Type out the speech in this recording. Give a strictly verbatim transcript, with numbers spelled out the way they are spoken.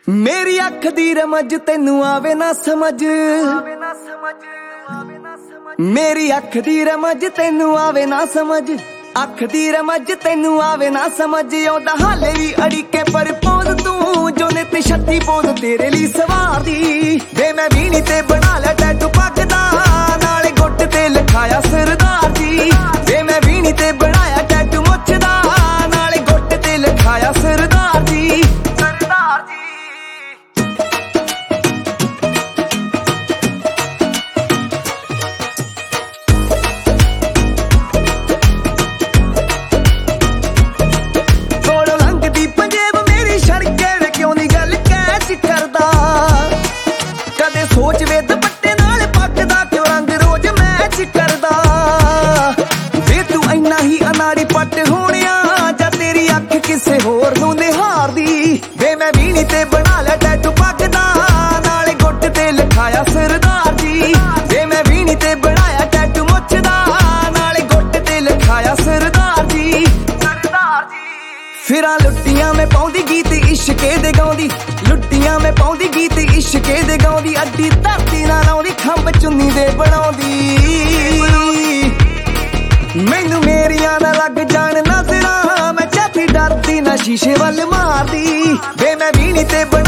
मेरी अख दी रमज तेनू आवे ना समझ, मेरी अख दी रमज तेनू आवे ना समझ, अख दी रमज तेनू आवे ना समझ। ओदा हाले भी अड़ीके पर पोज तू जो ने ते छत्ती पोज तेरे लिए सवार दी। वे मैं वीणी ते बना लिया टैटू पग दा, नाले गुट ते लिखाया सरदार जी। वे मैं वीणी ते बनाया टैटू मुछ दा, नाले गुट ते लिखाया सरदार जी, सरदार जी। सोच वे दुपट्टे नाल पग दा क्यों रंग रोज मैच करदा। वे तू इन्ना ही अनाड़ी पट होणिया जा तेरी अख किसे होर नूं निहारदी। वे मैं वीणी ते बना लिया टैटू पग दा, नाले गुट ते लिखाया सरदार जी। वे मैं वीणी ते बनाया टैटू मुछ दा, नाले गुट ते लिखाया सरदार जी, सरदार जी। फिरां लुट्टियां मैं पाउंदी गीत इश्के दे गाउंदी, लुट्टियां मैं पाउंदी गीत इश्के दे गाउंदी। अड्डी धरती ना लाउंदी खंब चुन्नी दे बनाउंदी। मैनू मेरियां ना लग जान नजरां, मैं चाहती डरदी ना शीशे वल मारदी। वे मैं वीणी ते